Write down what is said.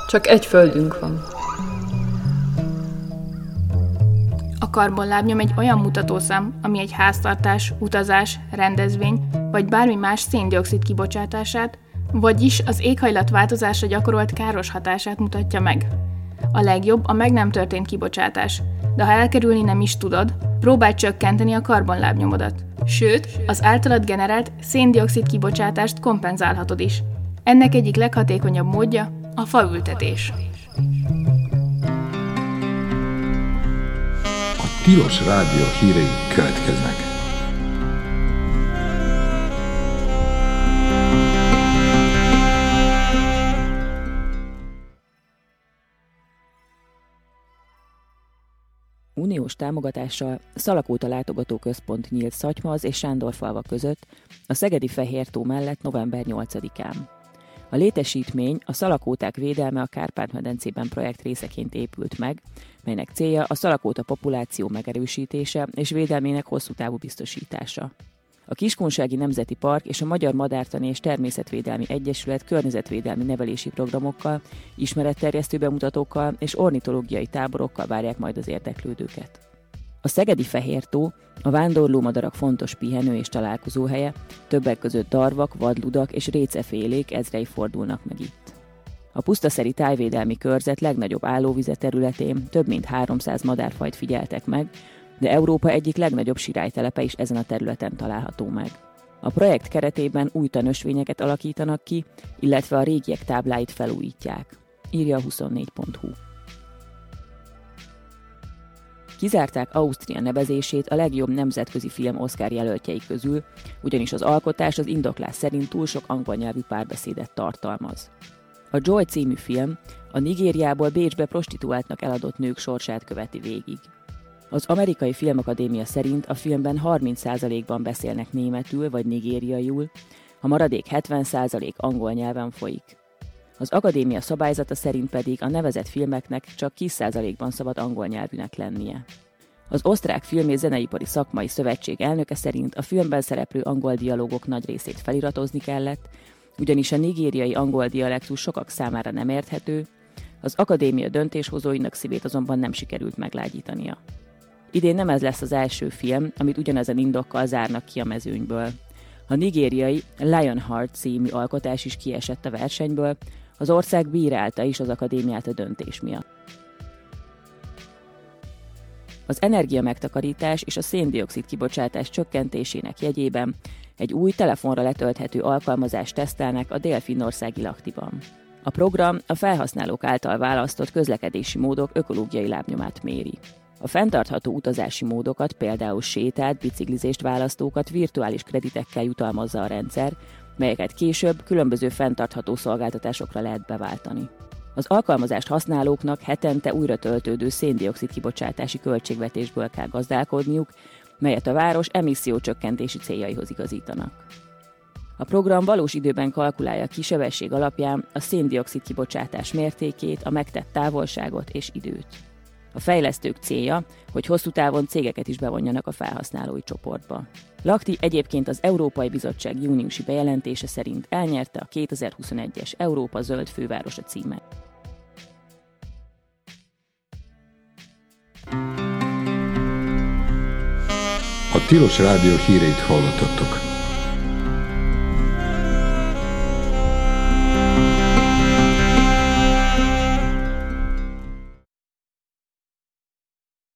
Csak egy földünk van. A karbonlábnyom egy olyan mutatószám, ami egy háztartás, utazás, rendezvény vagy bármi más szén-dioxid kibocsátását, vagyis az éghajlatváltozásra gyakorolt káros hatását mutatja meg. A legjobb a meg nem történt kibocsátás, de ha elkerülni nem is tudod, próbálj csökkenteni a karbonlábnyomodat. Sőt, az általad generált szén-dioxid kibocsátást kompenzálhatod is. Ennek egyik leghatékonyabb módja a faültetés. A Tilos Rádió hírei következnek. Uniós támogatással Szalakóta látogatóközpont nyílt Szatymaz és Sándorfalva között a szegedi Fehértó mellett november 8-án. A létesítmény a szalakóták védelme a Kárpát-medencében projekt részeként épült meg, melynek célja a szalakóta populáció megerősítése és védelmének hosszú távú biztosítása. A Kiskunsági Nemzeti Park és a Magyar Madártani és Természetvédelmi Egyesület környezetvédelmi nevelési programokkal, ismeretterjesztő bemutatókkal és ornitológiai táborokkal várják majd az érdeklődőket. A szegedi Fehértó a vándorlómadarak fontos pihenő és találkozóhelye, többek között darvak, vadludak és récefélék ezrei fordulnak meg itt. A pusztaszeri tájvédelmi körzet legnagyobb állóvize területén több mint 300 madárfajt figyeltek meg, de Európa egyik legnagyobb sirálytelepe is ezen a területen található meg. A projekt keretében új tanösvényeket alakítanak ki, illetve a régiek tábláit felújítják, írja a 24.hu. Kizárták Ausztria nevezését a legjobb nemzetközi film Oscar jelöltjei közül, ugyanis az alkotás az indoklás szerint túl sok angol nyelvű párbeszédet tartalmaz. A Joy című film a Nigériából Bécsbe prostituáltnak eladott nők sorsát követi végig. Az Amerikai Filmakadémia szerint a filmben 30%-ban beszélnek németül vagy nigériaiul, a maradék 70% angol nyelven folyik. Az akadémia szabályzata szerint pedig a nevezett filmeknek csak 10%-ban szabad angol nyelvűnek lennie. Az Osztrák Film- és Zeneipari Szakmai Szövetség elnöke szerint a filmben szereplő angol dialógok nagy részét feliratozni kellett, ugyanis a nigériai angol dialektus sokak számára nem érthető, az akadémia döntéshozóinak szívét azonban nem sikerült meglágyítania. Idén nem ez lesz az első film, amit ugyanezen indokkal zárnak ki a mezőnyből. A nigériai Lionheart című alkotás is kiesett a versenyből, az ország bírálta is az akadémiát a döntés miatt. Az energiamegtakarítás és a szén-dioxid kibocsátás csökkentésének jegyében egy új telefonra letölthető alkalmazást tesztelnek a dél-finnországi Lahtiban. A program a felhasználók által választott közlekedési módok ökológiai lábnyomát méri. A fenntartható utazási módokat, például sétát, biciklizést választókat virtuális kreditekkel jutalmazza a rendszer, melyeket később különböző fenntartható szolgáltatásokra lehet beváltani. Az alkalmazást használóknak hetente újra töltődő szén-dioxid kibocsátási költségvetésből kell gazdálkodniuk, melyet a város emissziócsökkentési céljaihoz igazítanak. A program valós időben kalkulálja ki sebesség alapján a szén-dioxid kibocsátás mértékét, a megtett távolságot és időt. A fejlesztők célja, hogy hosszú távon cégeket is bevonjanak a felhasználói csoportba. Lahti egyébként az Európai Bizottság júniusi bejelentése szerint elnyerte a 2021-es Európa zöld fővárosa címet. A Tilos Rádió híreit hallottatok.